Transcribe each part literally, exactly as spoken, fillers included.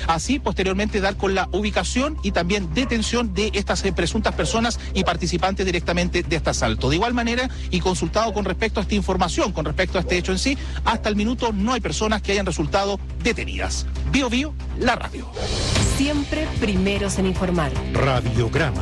Así, posteriormente, dar con la ubicación y también detención de estas eh, presuntas personas y participantes directamente de este asalto. De igual manera, y consultado con respecto a esta información, con respecto a este hecho en sí, hasta el minuto no hay personas que hayan resultado detenidas. Bio Bio, la radio. Siempre primeros en informar. Radiograma.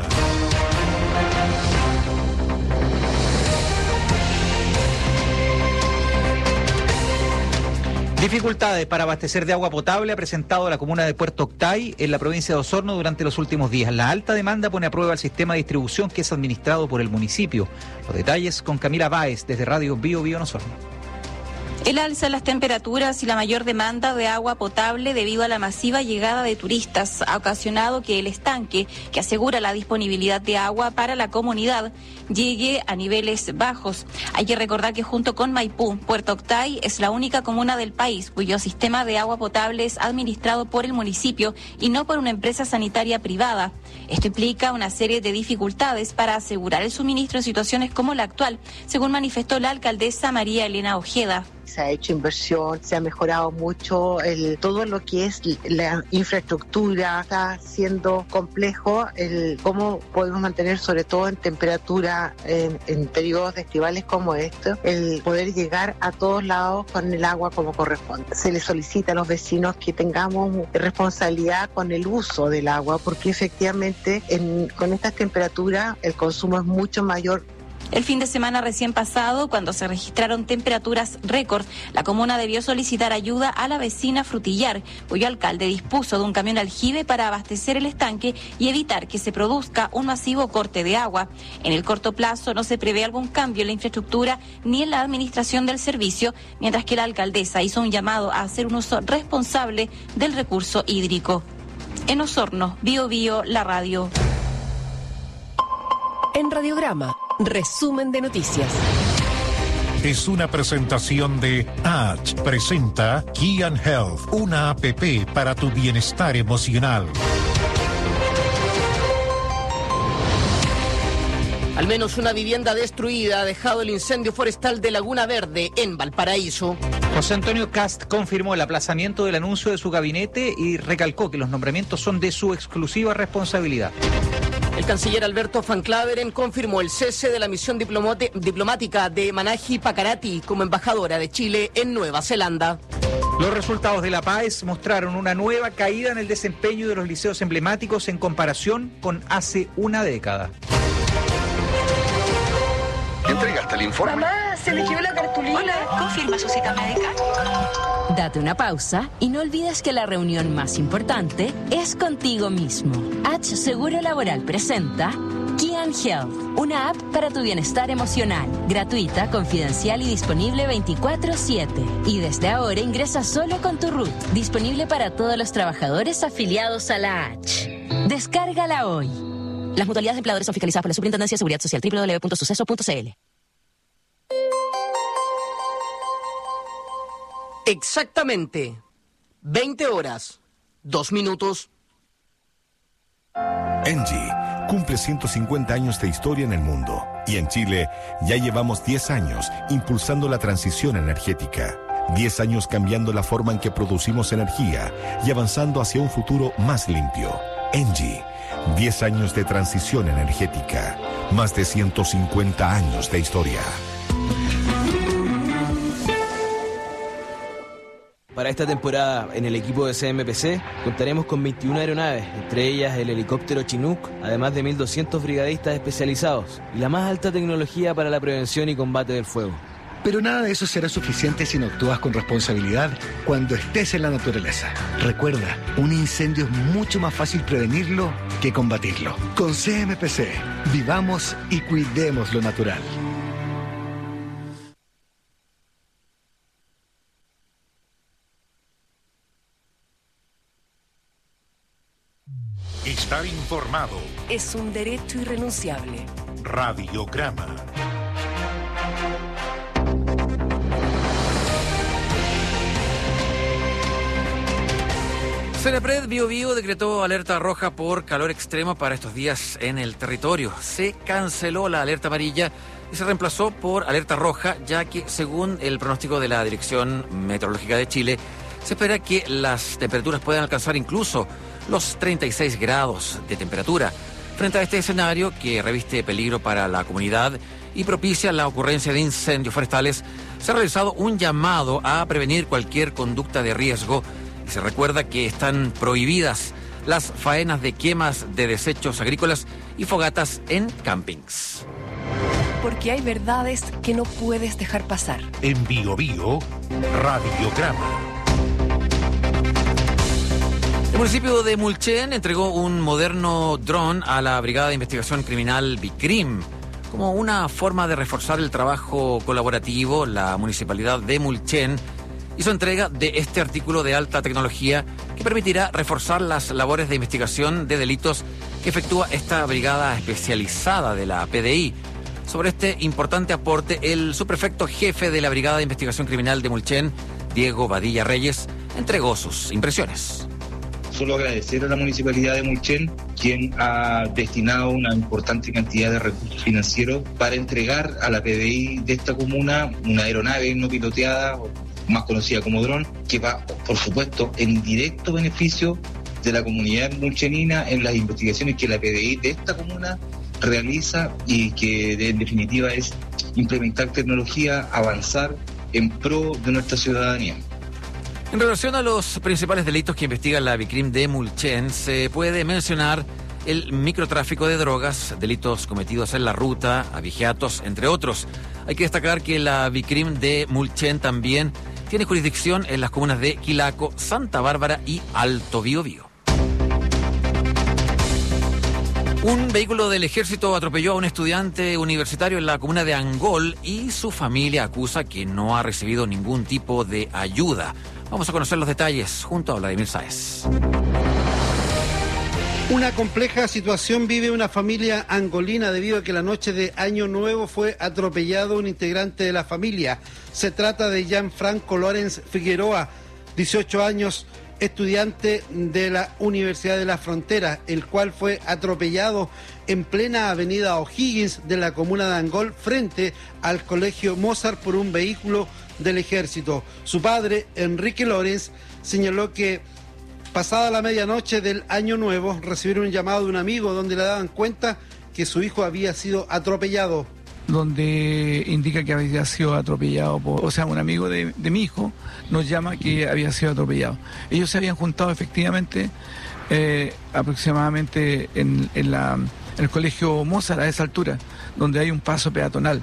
Dificultades para abastecer de agua potable ha presentado la comuna de Puerto Octay en la provincia de Osorno durante los últimos días. La alta demanda pone a prueba el sistema de distribución que es administrado por el municipio. Los detalles con Camila Báez desde Radio Bio Bio en Osorno. El alza en las temperaturas y la mayor demanda de agua potable debido a la masiva llegada de turistas ha ocasionado que el estanque, que asegura la disponibilidad de agua para la comunidad, llegue a niveles bajos. Hay que recordar que junto con Maipú, Puerto Octay es la única comuna del país cuyo sistema de agua potable es administrado por el municipio y no por una empresa sanitaria privada. Esto implica una serie de dificultades para asegurar el suministro en situaciones como la actual, según manifestó la alcaldesa María Elena Ojeda. Se ha hecho inversión, se ha mejorado mucho el, todo lo que es la infraestructura, está siendo complejo el cómo podemos mantener, sobre todo en temperatura, en, en periodos estivales como este, el poder llegar a todos lados con el agua como corresponde. Se les solicita a los vecinos que tengamos responsabilidad con el uso del agua, porque efectivamente en, con estas temperaturas el consumo es mucho mayor. El fin de semana recién pasado, cuando se registraron temperaturas récord, la comuna debió solicitar ayuda a la vecina Frutillar, cuyo alcalde dispuso de un camión aljibe para abastecer el estanque y evitar que se produzca un masivo corte de agua. En el corto plazo no se prevé algún cambio en la infraestructura ni en la administración del servicio, mientras que la alcaldesa hizo un llamado a hacer un uso responsable del recurso hídrico. En Osorno, Bio Bio, la radio. En Radiograma, resumen de noticias. Es una presentación de H. Presenta Key and Health, una app para tu bienestar emocional. Al menos una vivienda destruida ha dejado el incendio forestal de Laguna Verde, en Valparaíso. José Antonio Kast confirmó el aplazamiento del anuncio de su gabinete y recalcó que los nombramientos son de su exclusiva responsabilidad. El canciller Alberto Van Claveren confirmó el cese de la misión diplomate, diplomática de Manaji Pakarati como embajadora de Chile en Nueva Zelanda. Los resultados de la P A E S mostraron una nueva caída en el desempeño de los liceos emblemáticos en comparación con hace una década. ¿Entregaste el informe? Mamá, se me quedó la cartulina. Hola, ¿confirma su cita médica? Date una pausa y no olvides que la reunión más importante es contigo mismo. H Seguro Laboral presenta Key and Health, una app para tu bienestar emocional, gratuita, confidencial y disponible veinticuatro siete. Y desde ahora ingresa solo con tu R U T, disponible para todos los trabajadores afiliados a la H. Descárgala hoy. Las mutualidades de empleadores son fiscalizadas por la Superintendencia de Seguridad Social, doble u doble u doble u punto suceso punto c l. Exactamente veinte horas, dos minutos. Engie cumple ciento cincuenta años de historia en el mundo y en Chile ya llevamos diez años impulsando la transición energética. diez años cambiando la forma en que producimos energía y avanzando hacia un futuro más limpio. Engie, diez años de transición energética, más de ciento cincuenta años de historia. Para esta temporada, en el equipo de C M P C, contaremos con veintiuna aeronaves, entre ellas el helicóptero Chinook, además de mil doscientos brigadistas especializados y la más alta tecnología para la prevención y combate del fuego. Pero nada de eso será suficiente si no actúas con responsabilidad cuando estés en la naturaleza. Recuerda, un incendio es mucho más fácil prevenirlo que combatirlo. Con C M P C, vivamos y cuidemos lo natural. Estar informado es un derecho irrenunciable. Radiograma. Senepred Bio Bio decretó alerta roja por calor extremo para estos días en el territorio. Se canceló la alerta amarilla y se reemplazó por alerta roja, ya que según el pronóstico de la Dirección Meteorológica de Chile, Se espera que las temperaturas puedan alcanzar incluso los treinta y seis grados de temperatura. Frente a este escenario que reviste peligro para la comunidad y propicia la ocurrencia de incendios forestales, se ha realizado un llamado a prevenir cualquier conducta de riesgo y se recuerda que están prohibidas las faenas de quemas de desechos agrícolas y fogatas en campings. Porque hay verdades que no puedes dejar pasar. En Bio Bio, Radiograma. El municipio de Mulchen entregó un moderno dron a la Brigada de Investigación Criminal BICRIM. Como una forma de reforzar el trabajo colaborativo, la municipalidad de Mulchen hizo entrega de este artículo de alta tecnología que permitirá reforzar las labores de investigación de delitos que efectúa esta brigada especializada de la P D I. Sobre este importante aporte, el subprefecto jefe de la Brigada de Investigación Criminal de Mulchen, Diego Badilla Reyes, entregó sus impresiones. Solo agradecer a la Municipalidad de Mulchen, quien ha destinado una importante cantidad de recursos financieros para entregar a la P D I de esta comuna una aeronave no piloteada, más conocida como dron, que va, por supuesto, en directo beneficio de la comunidad mulchenina en las investigaciones que la P D I de esta comuna realiza y que en definitiva es implementar tecnología, avanzar en pro de nuestra ciudadanía. En relación a los principales delitos que investiga la BICRIM de Mulchen, se puede mencionar el microtráfico de drogas, delitos cometidos en la ruta, abigeatos, entre otros. Hay que destacar que la BICRIM de Mulchen también tiene jurisdicción en las comunas de Quilaco, Santa Bárbara y Alto Biobío. Un vehículo del ejército atropelló a un estudiante universitario en la comuna de Angol y su familia acusa que no ha recibido ningún tipo de ayuda. Vamos a conocer los detalles junto a Vladimir Sáez. Una compleja situación vive una familia angolina debido a que la noche de Año Nuevo fue atropellado un integrante de la familia. Se trata de Gianfranco Lorenz Figueroa, dieciocho años, estudiante de la Universidad de la Frontera, el cual fue atropellado en plena avenida O'Higgins de la comuna de Angol frente al Colegio Mozart por un vehículo del ejército. Su padre, Enrique Lorenz, señaló que pasada la medianoche del Año Nuevo recibieron un llamado de un amigo donde le daban cuenta que su hijo había sido atropellado. Donde indica que había sido atropellado por, o sea, un amigo de, de mi hijo nos llama que había sido atropellado. Ellos se habían juntado efectivamente eh, aproximadamente en, en, la, en el colegio Mozart a esa altura, donde hay un paso peatonal,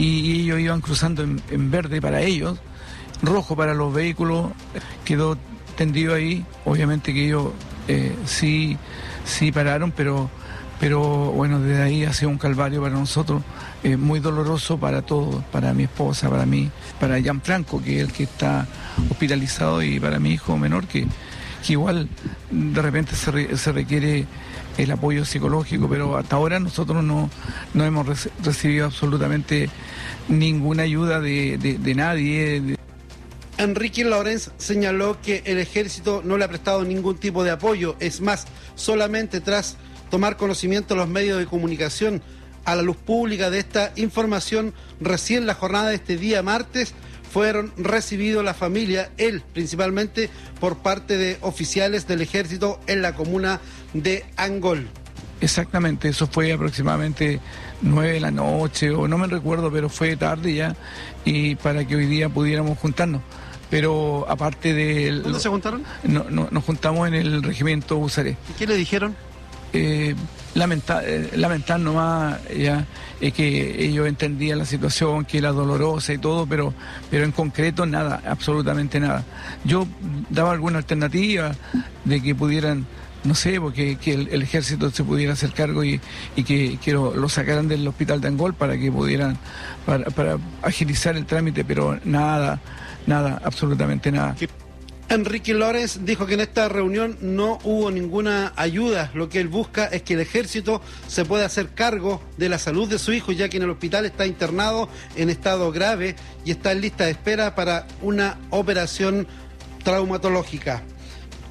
y ellos iban cruzando en, en verde para ellos, rojo para los vehículos, quedó tendido ahí. Obviamente que ellos eh, sí, sí pararon, pero pero bueno, desde ahí ha sido un calvario para nosotros, eh, muy doloroso para todos, para mi esposa, para mí, para Gianfranco, que es el que está hospitalizado, y para mi hijo menor, que, que igual de repente se, re, se requiere el apoyo psicológico, pero hasta ahora nosotros no, no hemos reci- recibido absolutamente ninguna ayuda de, de, de nadie. De... Enrique Lorenz señaló que el ejército no le ha prestado ningún tipo de apoyo, es más, solamente tras tomar conocimiento de los medios de comunicación a la luz pública de esta información, recién la jornada de este día martes fueron recibidos la familia, él principalmente, por parte de oficiales del ejército en la comuna de Angol. Exactamente, eso fue aproximadamente nueve de la noche, o no me recuerdo, pero fue tarde ya, y para que hoy día pudiéramos juntarnos. Pero aparte de... ¿Dónde lo, se juntaron? No, no, nos juntamos en el regimiento Usaré. ¿Y qué le dijeron? Eh, lamentar, eh, lamentar nomás ya eh, que ellos entendían la situación, que era dolorosa y todo, pero pero en concreto nada, absolutamente nada. Yo daba alguna alternativa de que pudieran, no sé, porque que el, el ejército se pudiera hacer cargo y, y que, que lo, lo sacaran del hospital de Angol para que pudieran, para, para agilizar el trámite, pero nada, nada, absolutamente nada. ¿Qué? Enrique Lorenz dijo que en esta reunión no hubo ninguna ayuda. Lo que él busca es que el ejército se pueda hacer cargo de la salud de su hijo, ya que en el hospital está internado en estado grave y está en lista de espera para una operación traumatológica.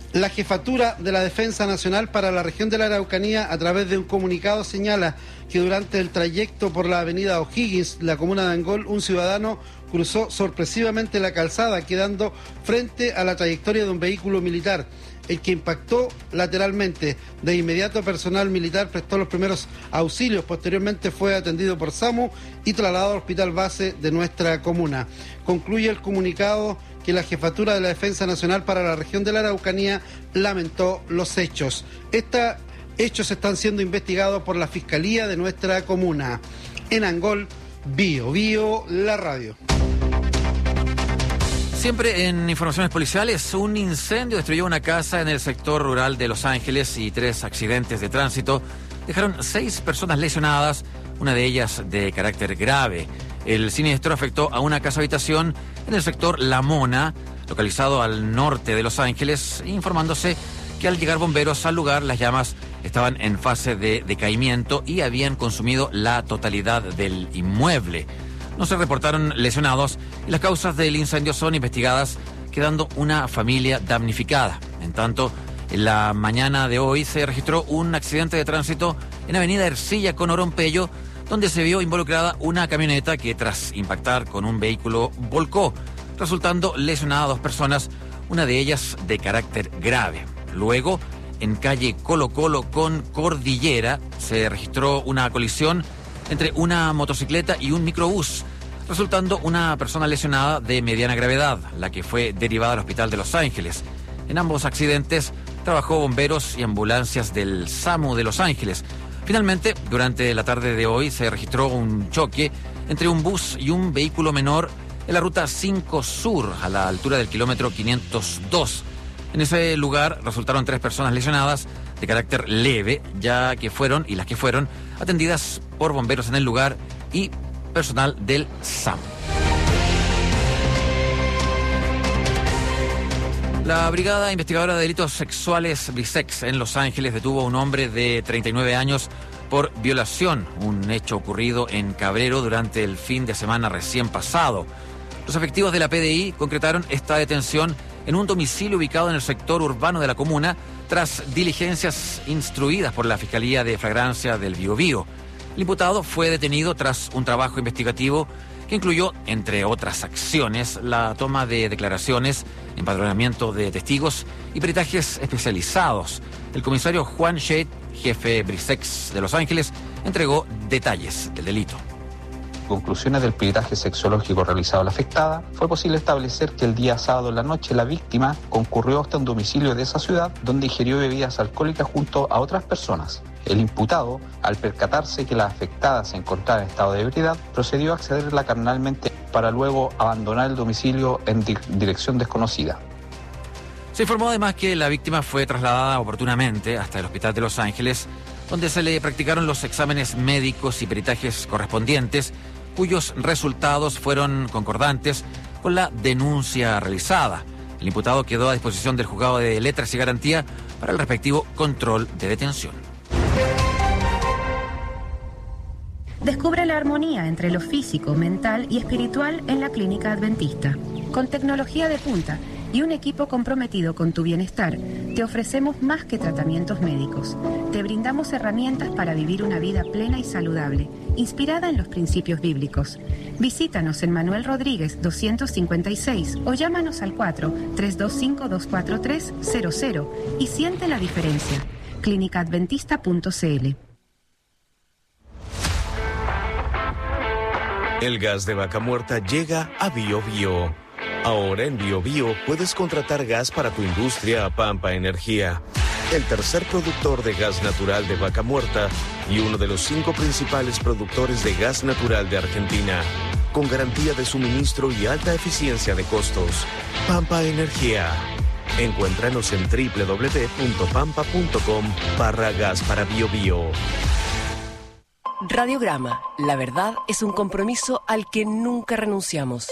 La Jefatura de la Defensa Nacional para la región de la Araucanía, a través de un comunicado, señala que durante el trayecto por la avenida O'Higgins, la comuna de Angol, un ciudadano cruzó sorpresivamente la calzada, quedando frente a la trayectoria de un vehículo militar, el que impactó lateralmente. De inmediato, personal militar prestó los primeros auxilios. Posteriormente fue atendido por SAMU y trasladado al hospital base de nuestra comuna. Concluye el comunicado que la Jefatura de la Defensa Nacional para la región de la Araucanía lamentó los hechos. Estos hechos están siendo investigados por la Fiscalía de nuestra comuna. En Angol, Bio Bio, la radio. Siempre en informaciones policiales, un incendio destruyó una casa en el sector rural de Los Ángeles y tres accidentes de tránsito dejaron seis personas lesionadas, una de ellas de carácter grave. El siniestro afectó a una casa habitación en el sector La Mona, localizado al norte de Los Ángeles, informándose que al llegar bomberos al lugar las llamas estaban en fase de decaimiento y habían consumido la totalidad del inmueble. No se reportaron lesionados y las causas del incendio son investigadas, quedando una familia damnificada. En tanto, en la mañana de hoy se registró un accidente de tránsito en Avenida Ercilla con Oropello, donde se vio involucrada una camioneta que tras impactar con un vehículo volcó, resultando lesionadas a dos personas, una de ellas de carácter grave. Luego, en calle Colo Colo con Cordillera, se registró una colisión entre una motocicleta y un microbús, resultando una persona lesionada de mediana gravedad, la que fue derivada al hospital de Los Ángeles. En ambos accidentes trabajó bomberos y ambulancias del SAMU de Los Ángeles. Finalmente, durante la tarde de hoy se registró un choque entre un bus y un vehículo menor en la ruta cinco Sur, a la altura del kilómetro quinientos dos. En ese lugar resultaron tres personas lesionadas de carácter leve, ya que fueron, y las que fueron, atendidas por bomberos en el lugar y personal del SAMU. La Brigada Investigadora de Delitos Sexuales Brisex en Los Ángeles detuvo a un hombre de treinta y nueve años por violación, un hecho ocurrido en Cabrero durante el fin de semana recién pasado. Los efectivos de la P D I concretaron esta detención en un domicilio ubicado en el sector urbano de la comuna, tras diligencias instruidas por la Fiscalía de Flagrancia del Biobío. El imputado fue detenido tras un trabajo investigativo que incluyó, entre otras acciones, la toma de declaraciones, empadronamiento de testigos y peritajes especializados. El comisario Juan Shade, jefe Brisex de Los Ángeles, entregó detalles del delito. Conclusiones del peritaje sexológico realizado a la afectada, fue posible establecer que el día sábado en la noche la víctima concurrió hasta un domicilio de esa ciudad donde ingirió bebidas alcohólicas junto a otras personas. El imputado, al percatarse que la afectada se encontraba en estado de ebriedad, procedió a accederla carnalmente para luego abandonar el domicilio en di- dirección desconocida. Se informó además que la víctima fue trasladada oportunamente hasta el Hospital de Los Ángeles, donde se le practicaron los exámenes médicos y peritajes correspondientes, cuyos resultados fueron concordantes con la denuncia realizada. El imputado quedó a disposición del juzgado de letras y garantía para el respectivo control de detención. Descubre la armonía entre lo físico, mental y espiritual en la Clínica Adventista. Con tecnología de punta y un equipo comprometido con tu bienestar, te ofrecemos más que tratamientos médicos. Te brindamos herramientas para vivir una vida plena y saludable, inspirada en los principios bíblicos. Visítanos en Manuel Rodríguez doscientos cincuenta y seis o llámanos al cuatro, tres dos cinco, dos cuatro tres, cero cero y siente la diferencia. clínica adventista punto c l. El gas de vaca muerta llega a Bio Bio. Ahora en Bio Bio puedes contratar gas para tu industria a Pampa Energía, el tercer productor de gas natural de vaca muerta y uno de los cinco principales productores de gas natural de Argentina, con garantía de suministro y alta eficiencia de costos. Pampa Energía. Encuéntranos en doble u doble u doble u punto pampa punto com barra gas para Bio Bio. Radiograma. La verdad es un compromiso al que nunca renunciamos.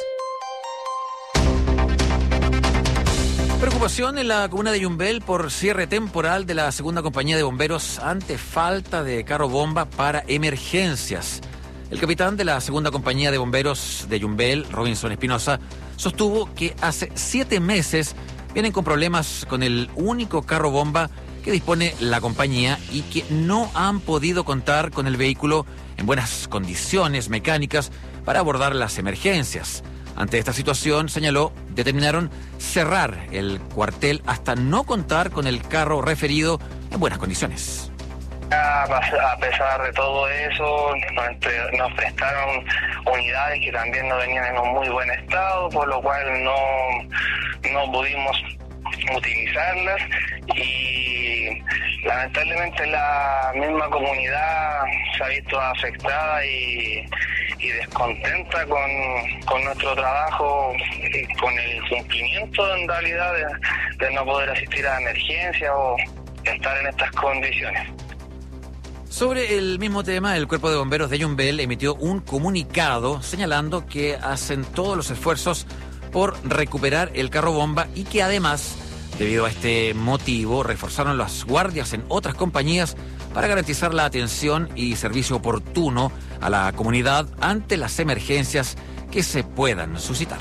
Preocupación en la comuna de Yumbel por cierre temporal de la segunda compañía de bomberos ante falta de carro bomba para emergencias. El capitán de la segunda compañía de bomberos de Yumbel, Robinson Espinosa, sostuvo que hace siete meses vienen con problemas con el único carro bomba que dispone la compañía y que no han podido contar con el vehículo en buenas condiciones mecánicas para abordar las emergencias. Ante esta situación, señaló, determinaron cerrar el cuartel hasta no contar con el carro referido en buenas condiciones. A pesar de todo eso, nos prestaron unidades que también no venían en un muy buen estado, por lo cual no, no pudimos utilizarlas y lamentablemente la misma comunidad se ha visto afectada y, y descontenta con, con nuestro trabajo y con el cumplimiento en realidad de, de no poder asistir a emergencia o estar en estas condiciones. Sobre el mismo tema, el Cuerpo de Bomberos de Yumbel emitió un comunicado señalando que hacen todos los esfuerzos por recuperar el carro bomba y que además, debido a este motivo, reforzaron las guardias en otras compañías para garantizar la atención y servicio oportuno a la comunidad ante las emergencias que se puedan suscitar.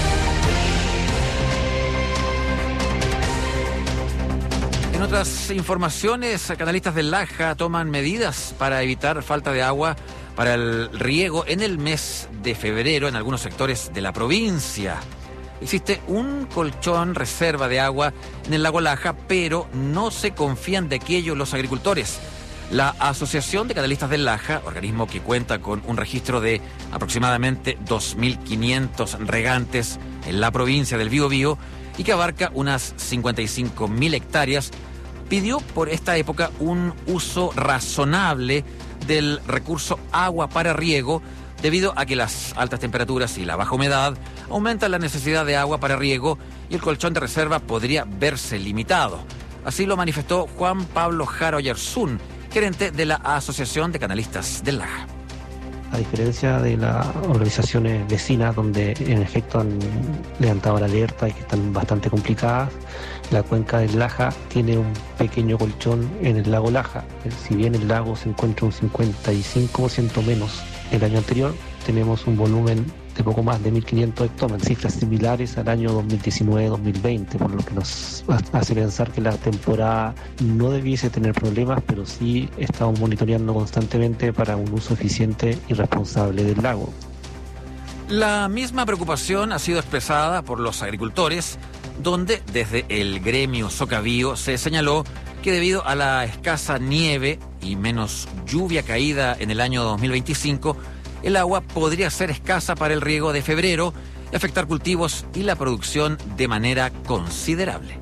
En otras informaciones, canalistas del Laja toman medidas para evitar falta de agua para el riego en el mes de febrero en algunos sectores de la provincia. Existe un colchón reserva de agua en el lago Laja, pero no se confían de aquello los agricultores. La Asociación de Canalistas del Laja, organismo que cuenta con un registro de aproximadamente dos mil quinientos regantes en la provincia del Biobío y que abarca unas cincuenta y cinco mil hectáreas, pidió por esta época un uso razonable del recurso agua para riego, debido a que las altas temperaturas y la baja humedad aumentan la necesidad de agua para riego y el colchón de reserva podría verse limitado. Así lo manifestó Juan Pablo Jaro Yersun, gerente de la Asociación de Canalistas del Laja. A diferencia de las organizaciones vecinas, donde en efecto han levantado la alerta y que están bastante complicadas, la cuenca del Laja tiene un pequeño colchón en el lago Laja. Si bien el lago se encuentra un cincuenta y cinco por ciento menos el año anterior, tenemos un volumen de poco más de mil quinientos hectómetros, cifras similares al año dos mil diecinueve dos mil veinte, por lo que nos hace pensar que la temporada no debiese tener problemas, pero sí estamos monitoreando constantemente para un uso eficiente y responsable del lago. La misma preocupación ha sido expresada por los agricultores, donde desde el gremio Socavío se señaló que debido a la escasa nieve y menos lluvia caída en el año dos mil veinticinco, el agua podría ser escasa para el riego de febrero y afectar cultivos y la producción de manera considerable.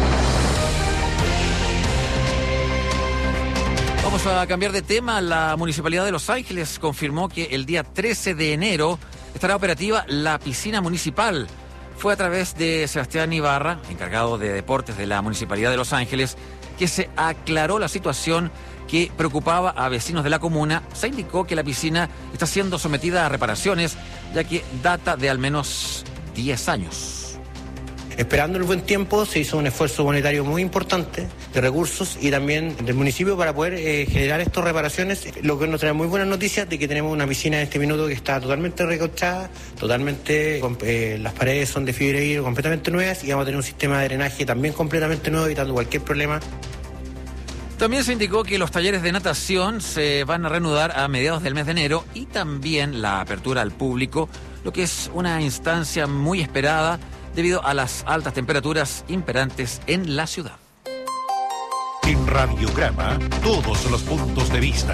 Vamos a cambiar de tema. La Municipalidad de Los Ángeles confirmó que el día trece de enero estará operativa la piscina municipal. Fue a través de Sebastián Ibarra, encargado de deportes de la Municipalidad de Los Ángeles, que se aclaró la situación que preocupaba a vecinos de la comuna. Se indicó que la piscina está siendo sometida a reparaciones, ya que data de al menos diez años. Esperando el buen tiempo, se hizo un esfuerzo monetario muy importante de recursos y también del municipio para poder eh, generar estas reparaciones, lo que nos trae muy buenas noticias de que tenemos una piscina en este minuto que está totalmente recauchada, totalmente, eh, las paredes son de fibra de vidrio completamente nuevas y vamos a tener un sistema de drenaje también completamente nuevo, evitando cualquier problema. También se indicó que los talleres de natación se van a reanudar a mediados del mes de enero y también la apertura al público, lo que es una instancia muy esperada debido a las altas temperaturas imperantes en la ciudad. En Radiograma, todos los puntos de vista.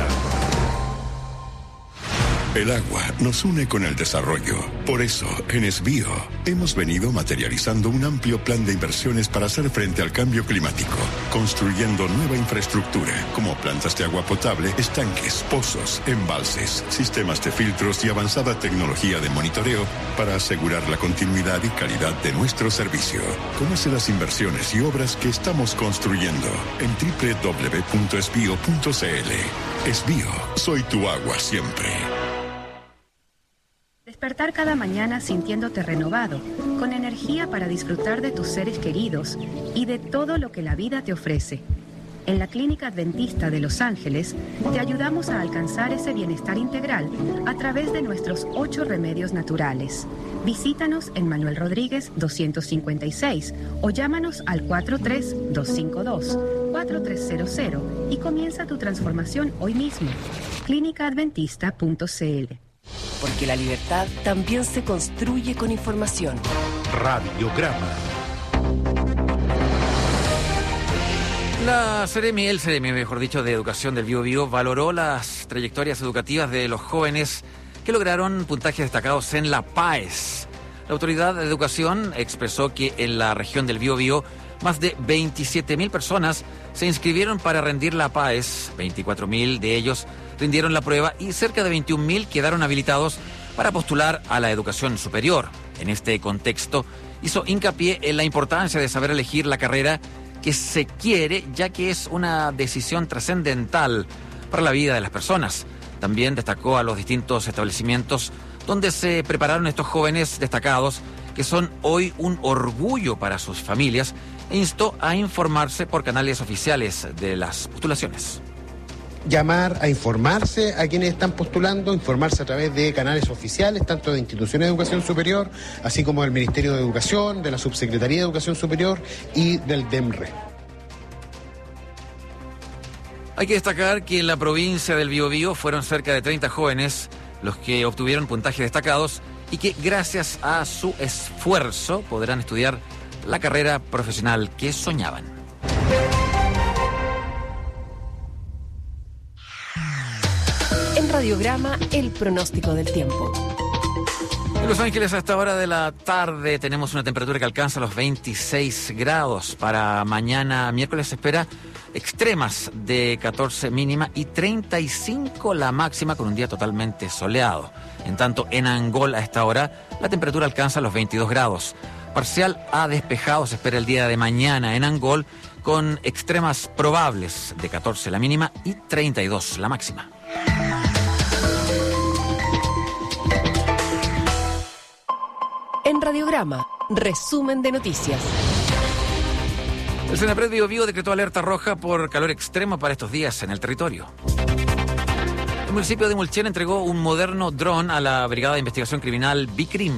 El agua nos une con el desarrollo. Por eso, en Esbío, hemos venido materializando un amplio plan de inversiones para hacer frente al cambio climático, construyendo nueva infraestructura, como plantas de agua potable, estanques, pozos, embalses, sistemas de filtros y avanzada tecnología de monitoreo para asegurar la continuidad y calidad de nuestro servicio. Conoce las inversiones y obras que estamos construyendo en doble u doble u doble u punto esbío punto c l. Esbío, soy tu agua siempre. Despertar cada mañana sintiéndote renovado, con energía para disfrutar de tus seres queridos y de todo lo que la vida te ofrece. En la Clínica Adventista de Los Ángeles, te ayudamos a alcanzar ese bienestar integral a través de nuestros ocho remedios naturales. Visítanos en Manuel Rodríguez doscientos cincuenta y seis o llámanos al cuatro tres dos cinco dos cuatro tres cero cero y comienza tu transformación hoy mismo. clínica adventista punto c l. Porque la libertad también se construye con información. Radiograma. La Seremi, el Seremi, mejor dicho, de Educación del Bío Bío, valoró las trayectorias educativas de los jóvenes que lograron puntajes destacados en la PAES. La Autoridad de Educación expresó que en la región del Bío Bío más de veintisiete mil personas se inscribieron para rendir la PAES, veinticuatro mil de ellos rindieron la prueba y cerca de veintiún mil quedaron habilitados para postular a la educación superior. En este contexto, hizo hincapié en la importancia de saber elegir la carrera que se quiere, ya que es una decisión trascendental para la vida de las personas. También destacó a los distintos establecimientos donde se prepararon estos jóvenes destacados, que son hoy un orgullo para sus familias, e instó a informarse por canales oficiales de las postulaciones. Llamar a informarse a quienes están postulando, informarse a través de canales oficiales, tanto de instituciones de educación superior, así como del Ministerio de Educación, de la Subsecretaría de Educación Superior y del DEMRE. Hay que destacar que en la provincia del Bío Bío fueron cerca de treinta jóvenes los que obtuvieron puntajes destacados y que gracias a su esfuerzo podrán estudiar la carrera profesional que soñaban. En Radiograma, el pronóstico del tiempo. En Los Ángeles, a esta hora de la tarde, tenemos una temperatura que alcanza los veintiséis grados. Para mañana, miércoles, se espera extremas de catorce mínima y treinta y cinco la máxima, con un día totalmente soleado. En tanto, en Angol, a esta hora, la temperatura alcanza los veintidós grados. Parcial a despejado se espera el día de mañana en Angol, con extremas probables de catorce la mínima y treinta y dos la máxima. En Radiograma, resumen de noticias. El Senapred Bío Bío decretó alerta roja por calor extremo para estos días en el territorio. El municipio de Mulchen entregó un moderno dron a la Brigada de Investigación Criminal BICRIM.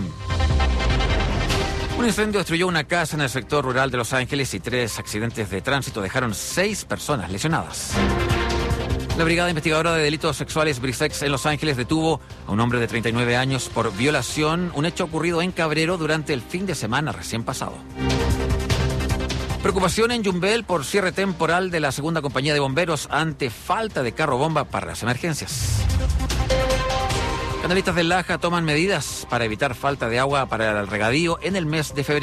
Un incendio destruyó una casa en el sector rural de Los Ángeles y tres accidentes de tránsito dejaron seis personas lesionadas. La Brigada Investigadora de Delitos Sexuales Brisex en Los Ángeles detuvo a un hombre de treinta y nueve años por violación, un hecho ocurrido en Cabrero durante el fin de semana recién pasado. Preocupación en Yumbel por cierre temporal de la segunda compañía de bomberos ante falta de carro bomba para las emergencias. Canalistas del Laja toman medidas para evitar falta de agua para el regadío en el mes de febrero.